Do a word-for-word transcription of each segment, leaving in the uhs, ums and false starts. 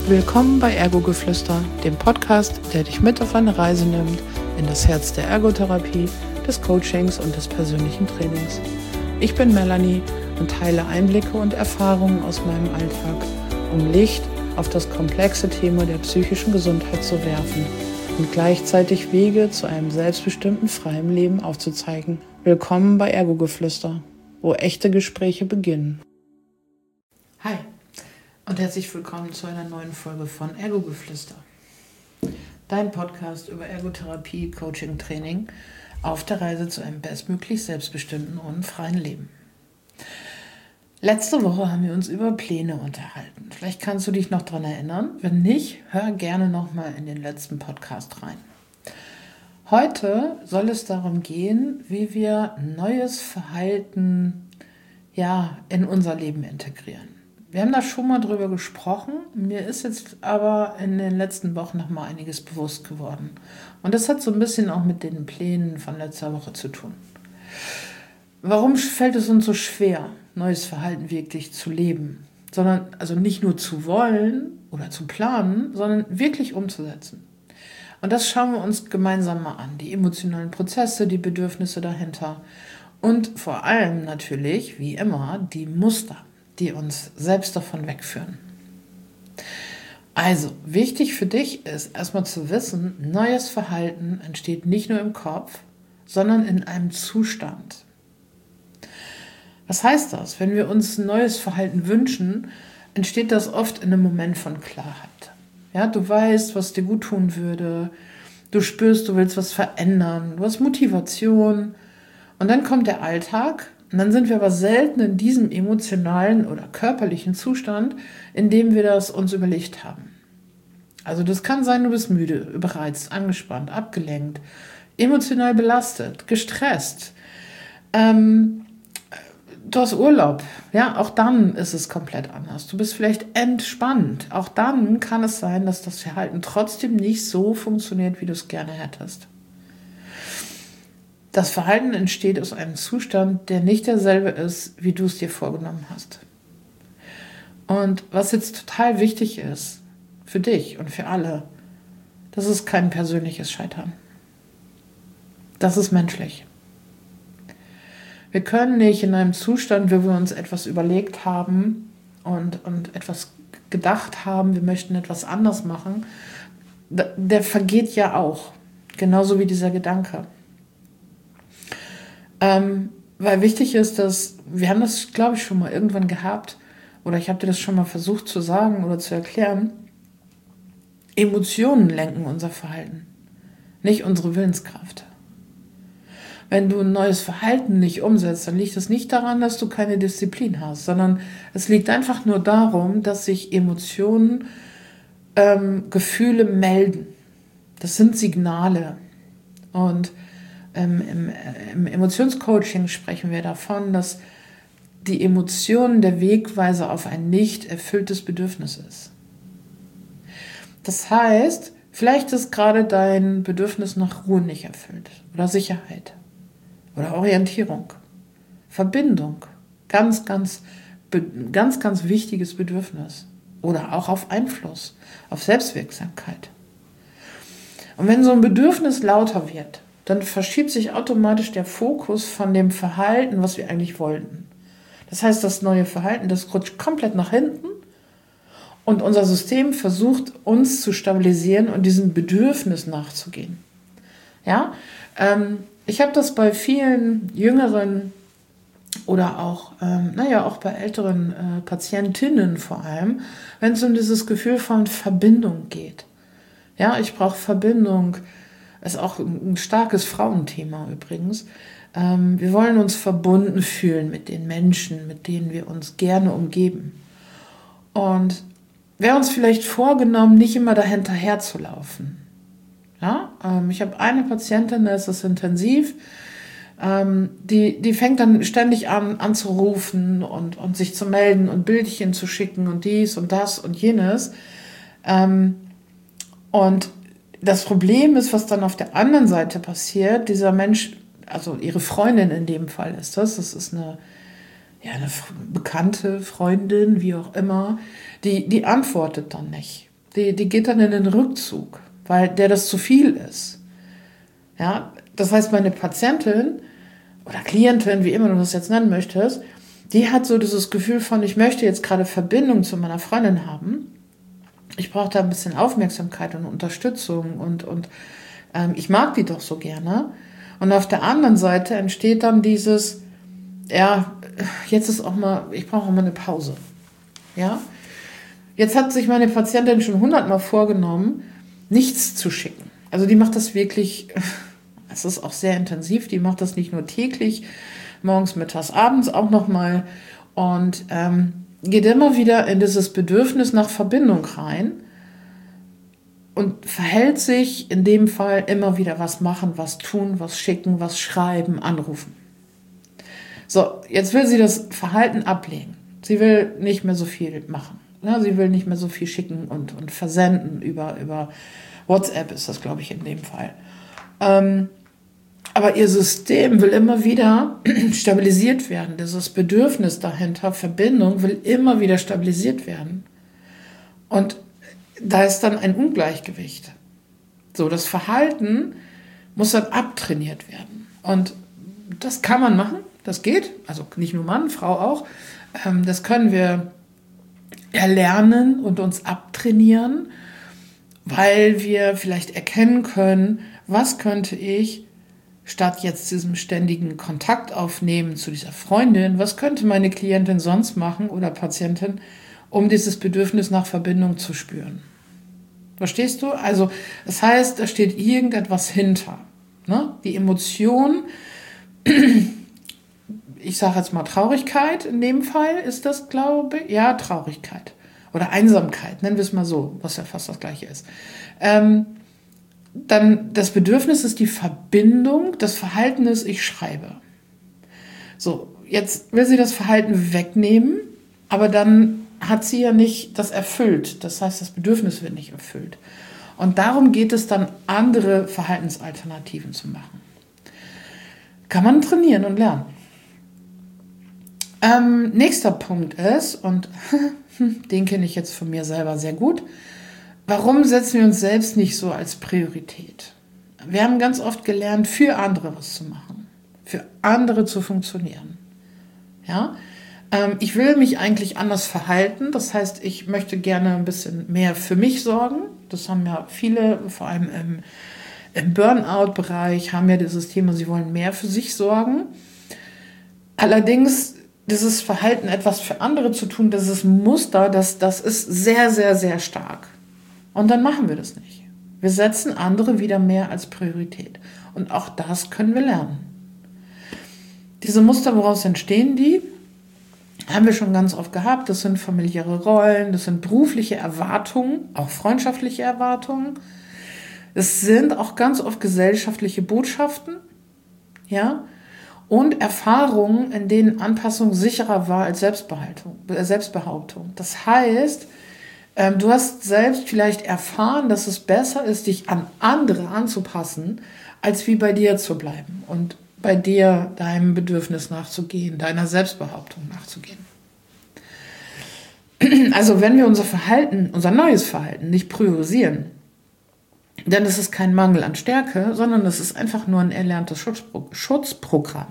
Willkommen bei Ergogeflüster, dem Podcast, der dich mit auf eine Reise nimmt in das Herz der Ergotherapie, des Coachings und des persönlichen Trainings. Ich bin Melanie und teile Einblicke und Erfahrungen aus meinem Alltag, um Licht auf das komplexe Thema der psychischen Gesundheit zu werfen und gleichzeitig Wege zu einem selbstbestimmten, freien Leben aufzuzeigen. Willkommen bei Ergogeflüster, wo echte Gespräche beginnen. Hi und herzlich willkommen zu einer neuen Folge von Ergogeflüster. Dein Podcast über Ergotherapie, Coaching, Training auf der Reise zu einem bestmöglich selbstbestimmten und freien Leben. Letzte Woche haben wir uns über Pläne unterhalten. Vielleicht kannst du dich noch daran erinnern. Wenn nicht, hör gerne nochmal in den letzten Podcast rein. Heute soll es darum gehen, wie wir neues Verhalten ja, in unser Leben integrieren. Wir haben da schon mal drüber gesprochen. Mir ist jetzt aber in den letzten Wochen noch mal einiges bewusst geworden. Und das hat so ein bisschen auch mit den Plänen von letzter Woche zu tun. Warum fällt es uns so schwer, neues Verhalten wirklich zu leben? Sondern also nicht nur zu wollen oder zu planen, sondern wirklich umzusetzen. Und das schauen wir uns gemeinsam mal an. Die emotionalen Prozesse, die Bedürfnisse dahinter und vor allem natürlich, wie immer, die Muster, die uns selbst davon wegführen. Also, wichtig für dich ist erstmal zu wissen, neues Verhalten entsteht nicht nur im Kopf, sondern in einem Zustand. Was heißt das? Wenn wir uns ein neues Verhalten wünschen, entsteht das oft in einem Moment von Klarheit. Ja, du weißt, was dir gut tun würde, du spürst, du willst was verändern, du hast Motivation und dann kommt der Alltag. Und dann sind wir aber selten in diesem emotionalen oder körperlichen Zustand, in dem wir das uns überlegt haben. Also das kann sein, du bist müde, überreizt, angespannt, abgelenkt, emotional belastet, gestresst. Ähm, du hast Urlaub. Ja, auch dann ist es komplett anders. Du bist vielleicht entspannt. Auch dann kann es sein, dass das Verhalten trotzdem nicht so funktioniert, wie du es gerne hättest. Das Verhalten entsteht aus einem Zustand, der nicht derselbe ist, wie du es dir vorgenommen hast. Und was jetzt total wichtig ist, für dich und für alle, das ist kein persönliches Scheitern. Das ist menschlich. Wir können nicht in einem Zustand, wo wir uns etwas überlegt haben und, und etwas gedacht haben, wir möchten etwas anders machen, der vergeht ja auch, genauso wie dieser Gedanke. Ähm, weil wichtig ist, dass, wir haben das, glaube ich, schon mal irgendwann gehabt, oder ich habe dir das schon mal versucht zu sagen oder zu erklären, Emotionen lenken unser Verhalten, nicht unsere Willenskraft. Wenn du ein neues Verhalten nicht umsetzt, dann liegt es nicht daran, dass du keine Disziplin hast, sondern es liegt einfach nur darum, dass sich Emotionen, ähm, Gefühle melden. Das sind Signale. Und Ähm, im, im Emotionscoaching sprechen wir davon, dass die Emotion der Wegweiser auf ein nicht erfülltes Bedürfnis ist. Das heißt, vielleicht ist gerade dein Bedürfnis nach Ruhe nicht erfüllt oder Sicherheit oder Orientierung, Verbindung, ganz, ganz, ganz, ganz wichtiges Bedürfnis oder auch auf Einfluss, auf Selbstwirksamkeit. Und wenn so ein Bedürfnis lauter wird, dann verschiebt sich automatisch der Fokus von dem Verhalten, was wir eigentlich wollten. Das heißt, das neue Verhalten, das rutscht komplett nach hinten und unser System versucht, uns zu stabilisieren und diesem Bedürfnis nachzugehen. Ja, ähm, ich habe das bei vielen jüngeren oder auch, ähm, naja, auch bei älteren äh, Patientinnen vor allem, wenn es um dieses Gefühl von Verbindung geht. Ja, ich brauche Verbindung. Ist auch ein starkes Frauenthema übrigens. Ähm, wir wollen uns verbunden fühlen mit den Menschen, mit denen wir uns gerne umgeben. Und wäre uns vielleicht vorgenommen, nicht immer dahinterher zu laufen. Ja? Ähm, ich habe eine Patientin, da ist das intensiv, ähm, die, die fängt dann ständig an anzurufen und, und sich zu melden und Bildchen zu schicken und dies und das und jenes. Ähm, und das Problem ist, was dann auf der anderen Seite passiert. Dieser Mensch, also ihre Freundin in dem Fall ist das, das ist eine, ja, eine bekannte Freundin, wie auch immer, die, die antwortet dann nicht. Die, die geht dann in den Rückzug, weil der das zu viel ist. Ja, das heißt, meine Patientin oder Klientin, wie immer du das jetzt nennen möchtest, die hat so dieses Gefühl von, ich möchte jetzt gerade Verbindung zu meiner Freundin haben. Ich brauche da ein bisschen Aufmerksamkeit und Unterstützung und, und ähm, ich mag die doch so gerne. Und auf der anderen Seite entsteht dann dieses, ja, jetzt ist auch mal, ich brauche auch mal eine Pause. Ja, jetzt hat sich meine Patientin schon hundertmal vorgenommen, nichts zu schicken. Also die macht das wirklich, es ist auch sehr intensiv, die macht das nicht nur täglich, morgens, mittags, abends auch nochmal und ähm, geht immer wieder in dieses Bedürfnis nach Verbindung rein und verhält sich in dem Fall immer wieder was machen, was tun, was schicken, was schreiben, anrufen. So, jetzt will sie das Verhalten ablegen. Sie will nicht mehr so viel machen. Ja, sie will nicht mehr so viel schicken und, und versenden. Über, über WhatsApp ist das, glaube ich, in dem Fall. Ähm, aber ihr System will immer wieder stabilisiert werden. Dieses Bedürfnis dahinter, Verbindung, will immer wieder stabilisiert werden. Und da ist dann ein Ungleichgewicht. So, das Verhalten muss dann abtrainiert werden. Und das kann man machen, das geht. Also nicht nur Mann, Frau auch. Ähm, das können wir erlernen und uns abtrainieren, weil wir vielleicht erkennen können, was könnte ich statt jetzt diesem ständigen Kontakt aufnehmen zu dieser Freundin, was könnte meine Klientin sonst machen oder Patientin, um dieses Bedürfnis nach Verbindung zu spüren. Verstehst du? Also das heißt, da steht irgendetwas hinter. Ne? Die Emotion, ich sage jetzt mal Traurigkeit, in dem Fall ist das, glaube ich, ja, Traurigkeit. Oder Einsamkeit, nennen wir es mal so, was ja fast das Gleiche ist. Ähm, dann das Bedürfnis ist die Verbindung, das Verhalten ist, ich schreibe. So, jetzt will sie das Verhalten wegnehmen, aber dann hat sie ja nicht das erfüllt. Das heißt, das Bedürfnis wird nicht erfüllt. Und darum geht es dann, andere Verhaltensalternativen zu machen. Kann man trainieren und lernen. Ähm, nächster Punkt ist, und den kenne ich jetzt von mir selber sehr gut, warum setzen wir uns selbst nicht so als Priorität? Wir haben ganz oft gelernt, für andere was zu machen, für andere zu funktionieren. Ja? Ähm, ich will mich eigentlich anders verhalten, das heißt, ich möchte gerne ein bisschen mehr für mich sorgen. Das haben ja viele, vor allem im, im Burnout-Bereich, haben ja dieses Thema, sie wollen mehr für sich sorgen. Allerdings dieses Verhalten, etwas für andere zu tun, dieses Muster, das, das ist sehr, sehr, sehr stark. Und dann machen wir das nicht. Wir setzen andere wieder mehr als Priorität. Und auch das können wir lernen. Diese Muster, woraus entstehen die? Haben wir schon ganz oft gehabt. Das sind familiäre Rollen, das sind berufliche Erwartungen, auch freundschaftliche Erwartungen. Es sind auch ganz oft gesellschaftliche Botschaften, ja, und Erfahrungen, in denen Anpassung sicherer war als Selbstbehaltung, äh, Selbstbehauptung. Das heißt, ähm, du hast selbst vielleicht erfahren, dass es besser ist, dich an andere anzupassen, als wie bei dir zu bleiben und bei dir deinem Bedürfnis nachzugehen, deiner Selbstbehauptung nachzugehen. Also wenn wir unser Verhalten, unser neues Verhalten nicht priorisieren, dann ist es kein Mangel an Stärke, sondern es ist einfach nur ein erlerntes Schutzpro- Schutzprogramm.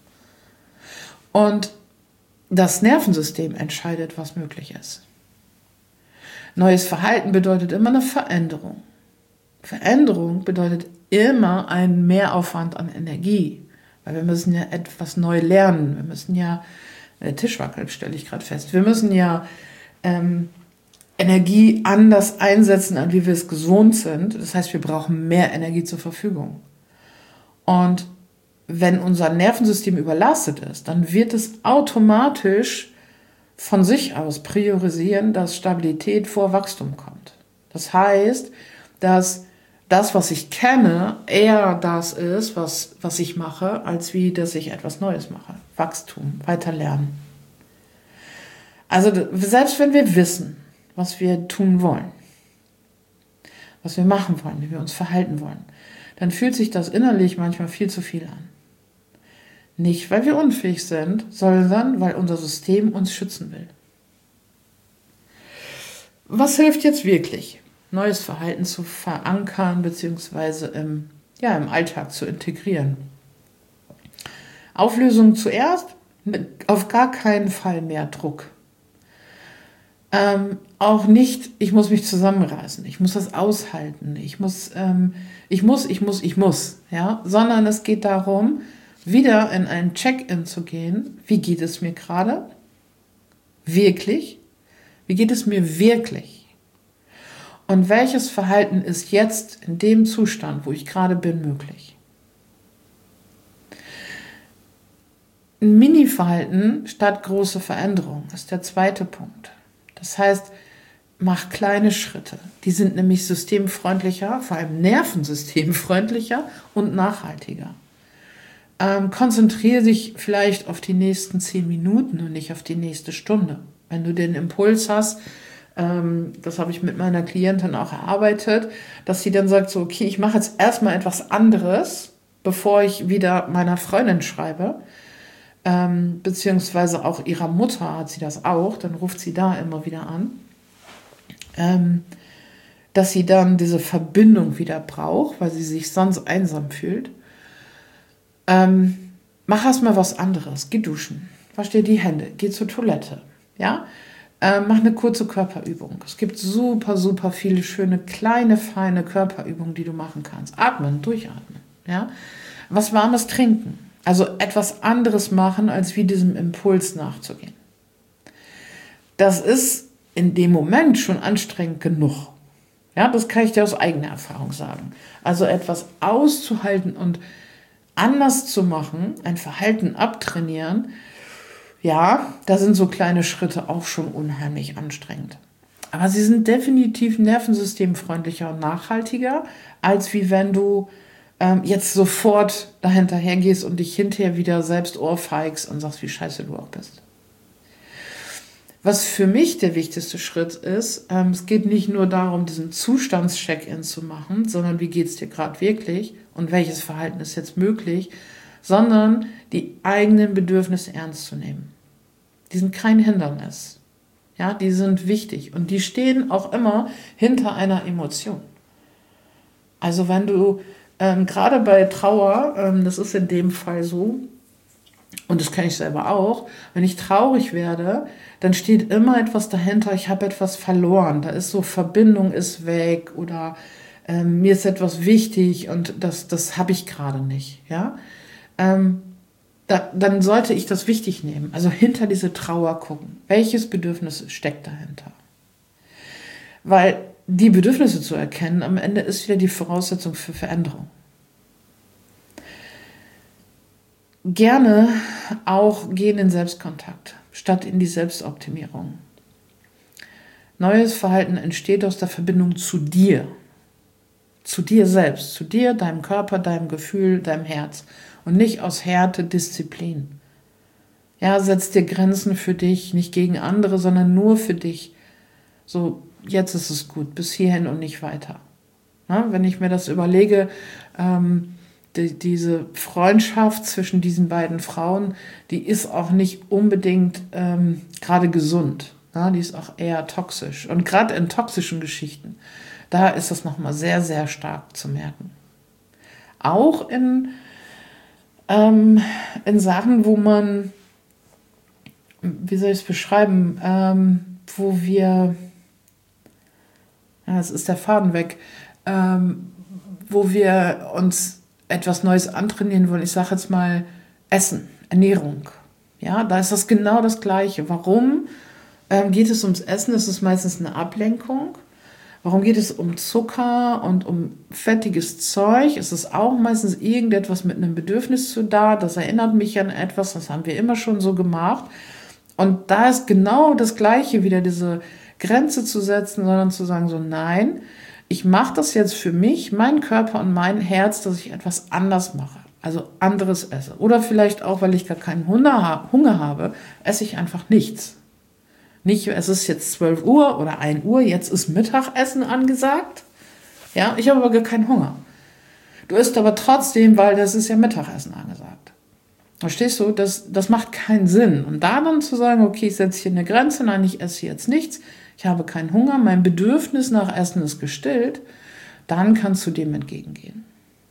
Und das Nervensystem entscheidet, was möglich ist. Neues Verhalten bedeutet immer eine Veränderung. Veränderung bedeutet immer einen Mehraufwand an Energie, weil wir müssen ja etwas neu lernen. Wir müssen ja, der Tisch wackelt, stelle ich gerade fest, wir müssen ja ähm, Energie anders einsetzen, als wie wir es gewohnt sind. Das heißt, wir brauchen mehr Energie zur Verfügung. Und wenn unser Nervensystem überlastet ist, dann wird es automatisch von sich aus priorisieren, dass Stabilität vor Wachstum kommt. Das heißt, dass das, was ich kenne, eher das ist, was, was ich mache, als wie, dass ich etwas Neues mache. Wachstum, weiter lernen. Also selbst wenn wir wissen, was wir tun wollen, was wir machen wollen, wie wir uns verhalten wollen, dann fühlt sich das innerlich manchmal viel zu viel an. Nicht, weil wir unfähig sind, sondern weil unser System uns schützen will. Was hilft jetzt wirklich? neues Verhalten zu verankern bzw. im, ja, im Alltag zu integrieren. Auflösung zuerst, auf gar keinen Fall mehr Druck. Ähm, auch nicht, ich muss mich zusammenreißen, ich muss das aushalten, ich muss, ähm, ich muss, ich muss, ich muss, ja, sondern es geht darum, wieder in ein Check-in zu gehen. Wie geht es mir gerade? Wirklich? Wie geht es mir wirklich? Und welches Verhalten ist jetzt in dem Zustand, wo ich gerade bin, möglich? Ein Mini-Verhalten statt große Veränderung ist der zweite Punkt. Das heißt, mach kleine Schritte. Die sind nämlich systemfreundlicher, vor allem nervensystemfreundlicher und nachhaltiger. Ähm, konzentriere dich vielleicht auf die nächsten zehn Minuten und nicht auf die nächste Stunde. Wenn du den Impuls hast, ähm, das habe ich mit meiner Klientin auch erarbeitet, dass sie dann sagt, so, okay, ich mache jetzt erstmal etwas anderes, bevor ich wieder meiner Freundin schreibe. Ähm, beziehungsweise auch ihrer Mutter hat sie das auch, dann ruft sie da immer wieder an, ähm, dass sie dann diese Verbindung wieder braucht, weil sie sich sonst einsam fühlt. Ähm, mach erstmal was anderes, geh duschen, wasch dir die Hände, geh zur Toilette, ja, ähm, mach eine kurze Körperübung. Es gibt super, super viele schöne, kleine, feine Körperübungen, die du machen kannst. Atmen, durchatmen, ja, was Warmes trinken. Also etwas anderes machen, als wie diesem Impuls nachzugehen. Das ist in dem Moment schon anstrengend genug. Ja, das kann ich dir aus eigener Erfahrung sagen. Also etwas auszuhalten und anders zu machen, ein Verhalten abtrainieren, ja, da sind so kleine Schritte auch schon unheimlich anstrengend. Aber sie sind definitiv nervensystemfreundlicher und nachhaltiger, als wie wenn du jetzt sofort dahinterher gehst und dich hinterher wieder selbst ohrfeigst und sagst, wie scheiße du auch bist. Was für mich der wichtigste Schritt ist, ähm, es geht nicht nur darum, diesen Zustands-Check-in zu machen, sondern wie geht es dir gerade wirklich und welches Verhalten ist jetzt möglich, sondern die eigenen Bedürfnisse ernst zu nehmen. Die sind kein Hindernis. Ja, die sind wichtig und die stehen auch immer hinter einer Emotion. Also wenn du Ähm, gerade bei Trauer, ähm, das ist in dem Fall so, und das kenne ich selber auch, wenn ich traurig werde, dann steht immer etwas dahinter, ich habe etwas verloren, da ist so, Verbindung ist weg oder ähm, mir ist etwas wichtig und das, das habe ich gerade nicht. Ja? Ähm, da, dann sollte ich das wichtig nehmen, also hinter diese Trauer gucken, welches Bedürfnis steckt dahinter. Weil die Bedürfnisse zu erkennen, am Ende ist wieder die Voraussetzung für Veränderung. Gerne auch gehen in Selbstkontakt, statt in die Selbstoptimierung. Neues Verhalten entsteht aus der Verbindung zu dir, zu dir selbst, zu dir, deinem Körper, deinem Gefühl, deinem Herz und nicht aus Härte, Disziplin. Ja, setz dir Grenzen für dich, nicht gegen andere, sondern nur für dich. So, jetzt ist es gut, bis hierhin und nicht weiter. Ja, wenn ich mir das überlege, ähm, die, diese Freundschaft zwischen diesen beiden Frauen, die ist auch nicht unbedingt ähm, gerade gesund. Ja, die ist auch eher toxisch. Und gerade in toxischen Geschichten, da ist das nochmal sehr, sehr stark zu merken. Auch in, ähm, in Sachen, wo man, wie soll ich es beschreiben, ähm, wo wir, ja, es ist der Faden weg, ähm, wo wir uns etwas Neues antrainieren wollen. Ich sage jetzt mal Essen, Ernährung. Ja, da ist das genau das Gleiche. Warum ähm, geht es ums Essen? Es ist meistens eine Ablenkung. Warum geht es um Zucker und um fettiges Zeug? Es ist auch meistens irgendetwas mit einem Bedürfnis zu da. Das erinnert mich an etwas, das haben wir immer schon so gemacht. Und da ist genau das Gleiche, wieder diese Grenze zu setzen, sondern zu sagen so, nein, ich mache das jetzt für mich, meinen Körper und mein Herz, dass ich etwas anders mache. Also anderes esse. Oder vielleicht auch, weil ich gar keinen Hunger, Hunger habe, esse ich einfach nichts. Nicht, es ist jetzt zwölf Uhr oder ein Uhr, jetzt ist Mittagessen angesagt. Ja, ich habe aber gar keinen Hunger. Du isst aber trotzdem, weil das ist ja Mittagessen angesagt. Verstehst du? Das, das macht keinen Sinn. Und da dann zu sagen, okay, ich setze hier eine Grenze, nein, ich esse jetzt nichts. ich habe keinen Hunger, mein Bedürfnis nach Essen ist gestillt, dann kannst du dem entgegengehen.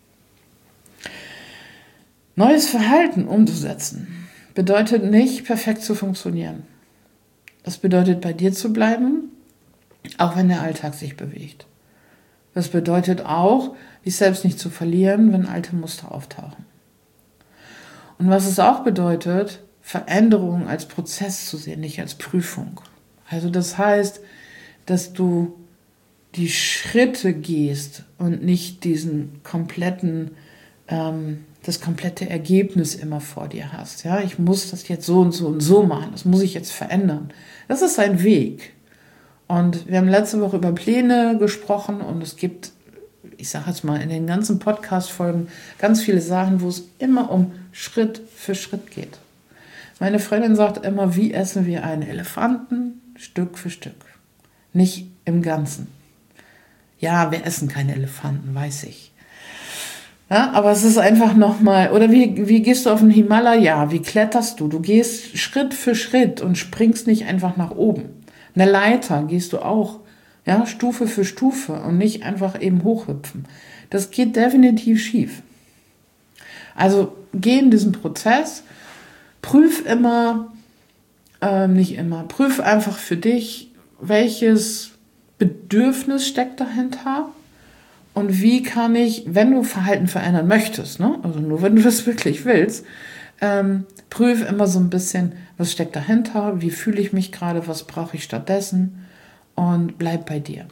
Neues Verhalten umzusetzen bedeutet nicht, perfekt zu funktionieren. Das bedeutet, bei dir zu bleiben, auch wenn der Alltag sich bewegt. Das bedeutet auch, dich selbst nicht zu verlieren, wenn alte Muster auftauchen. Und was es auch bedeutet, Veränderungen als Prozess zu sehen, nicht als Prüfung. Also das heißt, dass du die Schritte gehst und nicht diesen kompletten, ähm, das komplette Ergebnis immer vor dir hast. Ja, ich muss das jetzt so und so und so machen, das muss ich jetzt verändern. Das ist ein Weg. Und wir haben letzte Woche über Pläne gesprochen und es gibt, ich sage jetzt mal in den ganzen Podcast-Folgen, ganz viele Sachen, wo es immer um Schritt für Schritt geht. Meine Freundin sagt immer, wie essen wir einen Elefanten? Stück für Stück. Nicht im Ganzen. Ja, wir essen keine Elefanten, weiß ich. Ja, aber es ist einfach nochmal, oder wie, wie gehst du auf den Himalaya? Wie kletterst du? Du gehst Schritt für Schritt und springst nicht einfach nach oben. Eine Leiter gehst du auch, ja, Stufe für Stufe und nicht einfach eben hochhüpfen. Das geht definitiv schief. Also geh in diesen Prozess, prüf immer, äh, nicht immer, prüf einfach für dich, welches Bedürfnis steckt dahinter und wie kann ich, wenn du Verhalten verändern möchtest, ne, also nur wenn du das wirklich willst, ähm, prüf immer so ein bisschen, was steckt dahinter, wie fühle ich mich gerade, was brauche ich stattdessen und bleib bei dir.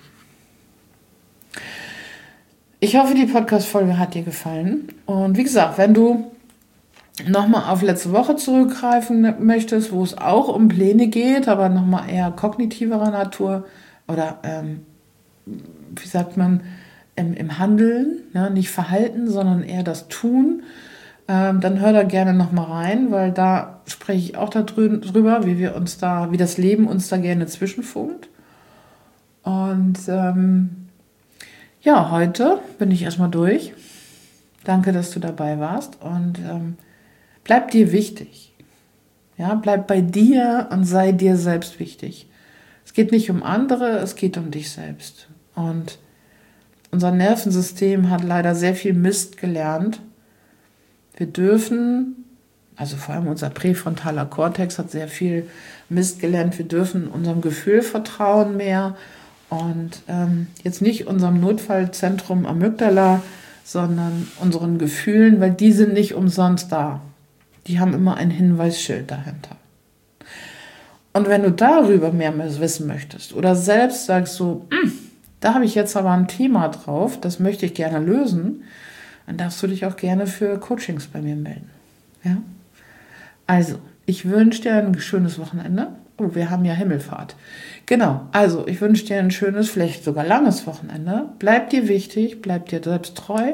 Ich hoffe, die Podcast-Folge hat dir gefallen und wie gesagt, wenn du nochmal auf letzte Woche zurückgreifen möchtest, wo es auch um Pläne geht, aber nochmal eher kognitiverer Natur oder ähm, wie sagt man, im, im Handeln, ja, nicht Verhalten, sondern eher das Tun, ähm, dann hör da gerne nochmal rein, weil da spreche ich auch darüber, wie wir uns da, wie das Leben uns da gerne zwischenfunkt. Und ähm, ja, heute bin ich erstmal durch. Danke, dass du dabei warst und ähm, bleib dir wichtig. Ja, bleib bei dir und sei dir selbst wichtig. Es geht nicht um andere, es geht um dich selbst. Und unser Nervensystem hat leider sehr viel Mist gelernt. Wir dürfen, also vor allem unser präfrontaler Kortex hat sehr viel Mist gelernt, wir dürfen unserem Gefühl vertrauen mehr und ähm, jetzt nicht unserem Notfallzentrum Amygdala, sondern unseren Gefühlen, weil die sind nicht umsonst da. Die haben immer ein Hinweisschild dahinter. Und wenn du darüber mehr wissen möchtest oder selbst sagst so, da habe ich jetzt aber ein Thema drauf, das möchte ich gerne lösen, dann darfst du dich auch gerne für Coachings bei mir melden. Ja? Also, ich wünsche dir ein schönes Wochenende. Oh, wir haben ja Himmelfahrt. Genau, also ich wünsche dir ein schönes, vielleicht sogar langes Wochenende. Bleib dir wichtig, bleib dir selbst treu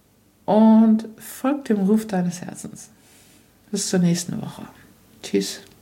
und folg dem Ruf deines Herzens. Bis zur nächsten Woche. Tschüss.